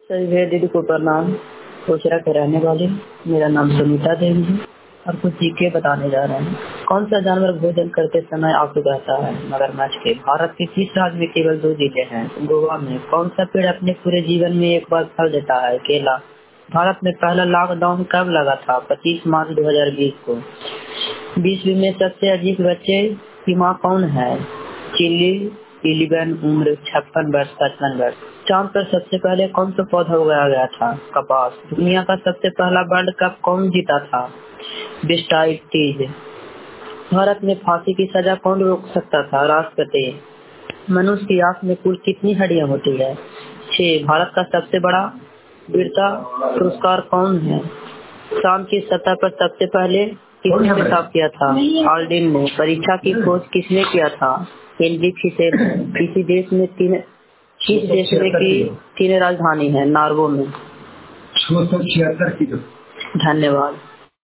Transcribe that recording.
सभी भैया दीदी को प्रणाम। कोचरा के रहने वाली, मेरा नाम सुनीता देवी है और कुछ जीके बताने जा रहे हैं। कौन सा जानवर भोजन करते समय आंसू बहता है? मगरमच्छ के। भारत के किस राज्य में केवल 2 जिले हैं? गोवा में। कौन सा पेड़ अपने पूरे जीवन में एक बार फल देता है? केला। भारत में पहला लॉकडाउन कब लगा था? 25 मार्च 2020 को। विश्व में सबसे अधिक बच्चे की माँ कौन है? चिली इलिवन। उम्र 56 वर्ष 55 वर्ष। चांद पर सबसे पहले कौन सा पौधा उगाया गया था? कपास। दुनिया का सबसे पहला वर्ल्ड कप कौन जीता था? बिस्टाइटिज। भारत में फांसी की सजा कौन रोक सकता था? राष्ट्रपति। मनुष्य की आंख में कुल कितनी हड्डियां होती है? 6। भारत का सबसे बड़ा वीरता पुरस्कार कौन है? चांद की सतह पर सबसे पहले किसने पेशाब किया था? ऑल्ड्रिन ने। परीक्षा की खोज किसने किया था? हेनरी फिशर ने। किस देश में की 3 राजधानी है? नॉर्वे में। 676 किलो। धन्यवाद।